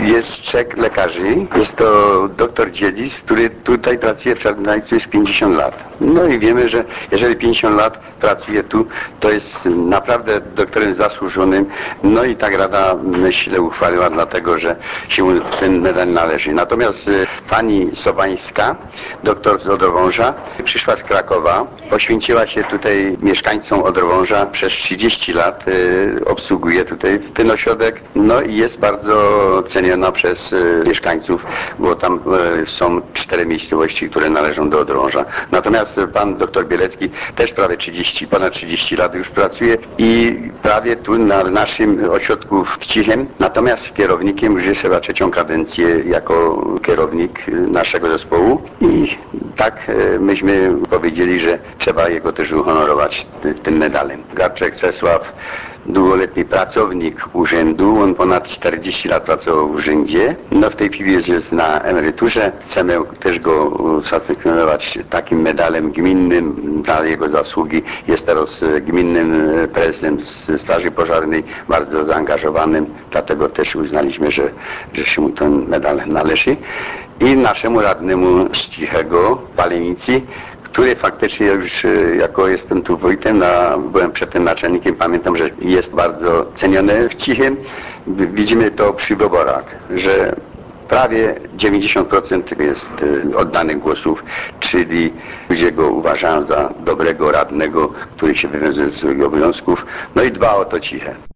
jest 3 lekarzy. Jest to doktor Dziedzic, który tutaj pracuje w Czarnotajcu już 50 lat. No i wiemy, że jeżeli 50 lat pracuje tu, to jest naprawdę doktorem zasłużonym. No i tak Rada, myślę, uchwaliła dlatego, że się ten medal należy. Natomiast pani Sobańska, doktor z Odrowąża, przyszła z Krakowa, poświęciła się tutaj mieszkańcom Odrowąża, przez 30 lat obsługuje tutaj ten ośrodek, no i jest bardzo ceniona przez mieszkańców, bo tam są 4 miejscowości, które należą do Odrowąża. Natomiast pan doktor Bielecki też prawie ponad 30 lat już pracuje i prawie tu na naszym ośrodku w Cichem, natomiast kierownikiem już jest chyba 3. kadencję jako kierownik naszego zespołu i tak myśmy powiedzieli, że trzeba jego też uhonorować tym medalem. Garczek Czesław, długoletni pracownik urzędu, on ponad 40 lat pracował w urzędzie, no w tej chwili jest na emeryturze. Chcemy też go usatysfakcjonować takim medalem gminnym za jego zasługi. Jest teraz gminnym prezesem Straży Pożarnej, bardzo zaangażowanym, dlatego też uznaliśmy, że się mu ten medal należy. I naszemu radnemu z Cichego, Palenicy, który faktycznie już, jako jestem tu wójtem, byłem przedtem naczelnikiem, pamiętam, że jest bardzo ceniony w Cichym. Widzimy to przy wyborach, że prawie 90% jest oddanych głosów, czyli ludzie go uważają za dobrego radnego, który się wywiązuje z swoich obowiązków, no i dba o to Ciche.